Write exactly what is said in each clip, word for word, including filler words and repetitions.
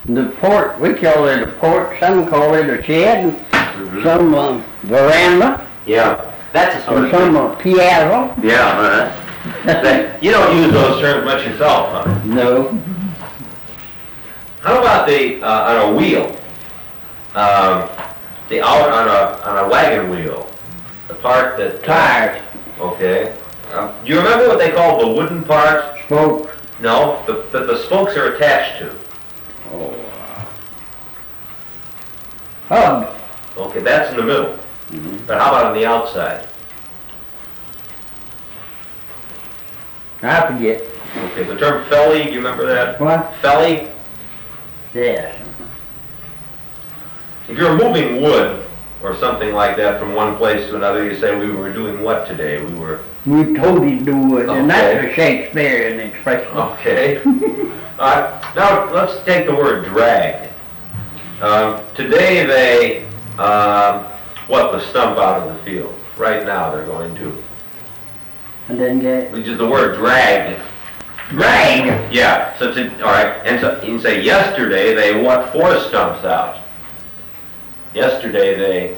The port, we call it a port, some call it a shed, Mhm. some uh, veranda, Yeah, that's a sort or of some thing. uh, piazza. Yeah, uh, that- you don't use those terms much yourself, huh? No, How about the, uh, on a wheel? Um, the out on a, on a wagon wheel, the part that... tires, Okay. Um, do you remember what they call the wooden parts? spokes. No, the, the, the spokes are attached to. Oh, uh, hub. Okay, that's in the middle. But how about on the outside? I forget. Okay, the term felly, do you remember that? What? Felly? Yes. If you're moving wood or something like that from one place to another, you say, we were doing what today? We were... We totally do it, and that's Okay. a Shakespearean expression. Okay. Uh, now, let's take the word drag. Um, today they, um, what, the stump out of the field. Right now they're going to. And then get Which is the word drag. drag. Yeah, so to, all right, and so you can say yesterday they what four stumps out. Yesterday they,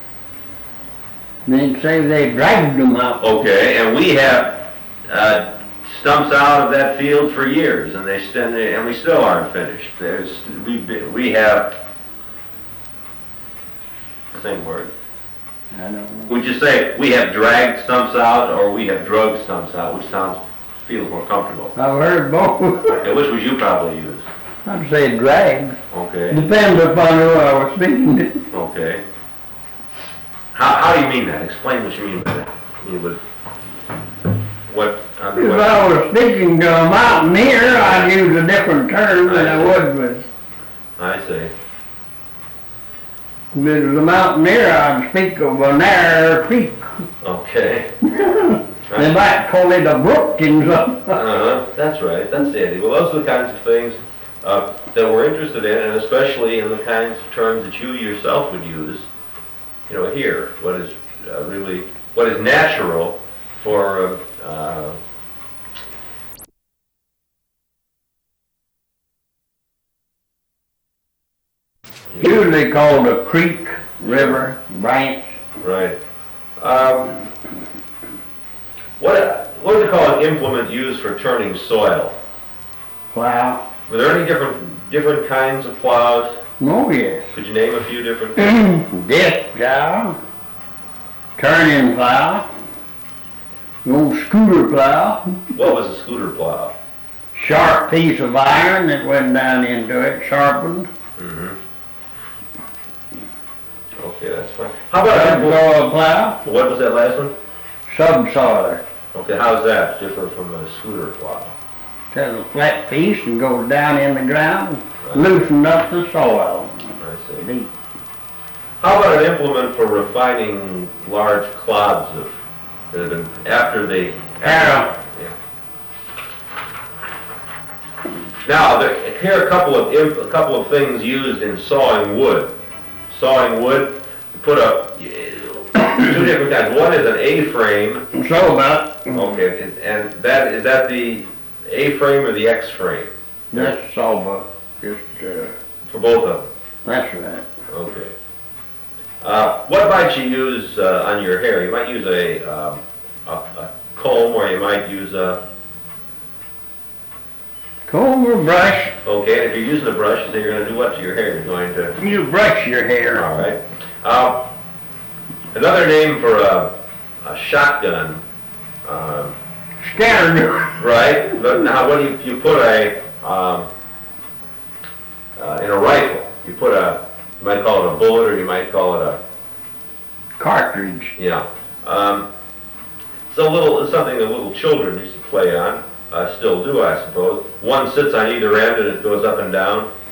Then say they dragged them out. okay, and we have uh, stumps out of that field for years, and they stand there, and we still aren't finished. There's we we have same word. I don't know. Would you say we have dragged stumps out, or we have drug stumps out, which sounds feels more comfortable? I've heard both. Okay, which would you probably use? I'd say drag. Okay, Depends upon who I was speaking to. okay. How, how do you mean that? Explain what you mean by that. You would, what, uh, If what, I was speaking to a mountaineer, I'd use a different term than I would with. I see. If it was a mountaineer, I'd speak of a narrow creek. Okay. They might call it a brook in some. Uh-huh, that's right, that's the idea. Well, those are the kinds of things uh, that we're interested in, and especially in the kinds of terms that you yourself would use, you know, here. What is uh, really, what is natural for uh, uh, Usually called a creek, river, branch. right. Um, what, what do they call an implement used for turning soil? Plow. Were there any different, different kinds of plows? Oh, yes. Could you name a few different? Disc plow, turning plow, old scooter plow, What was a scooter plow? sharp piece of iron that went down into it, sharpened. Mm-hmm. Okay, that's fine. How about an implement? Subsoil plow, What was that last one? subsoiler. Okay, how's that different from a scooter plow? Has a flat piece and goes down in the ground, loosen up the soil. I see. Deep. How about an implement for refining large clods of, that have been, after they... Harrow. Yeah. Now, there, here are a couple of, imp- a couple of things used in sawing wood. Sawing wood, you put a, two different kinds. One is an A-frame. So about, Okay, and- and that, is that the A-frame or the X-frame? that's sawbuck, just, uh, For both of them? that's right. Okay. Uh, what might you use uh, on your hair? You might use a, um, a, a comb, or you might use a, Comb or brush, okay, and if you're using a brush, then you're going to do what to your hair? You're going to, you brush your hair. all right. Uh, another name for a, a shotgun, uh, Scattered. right? But now, when you, you put a, um, uh, in a rifle, you put a, you might call it a bullet, or you might call it a, Cartridge. yeah. Um, it's a little, it's something that little children used to play on, uh, still do, I suppose. One sits on either end and it goes up and down.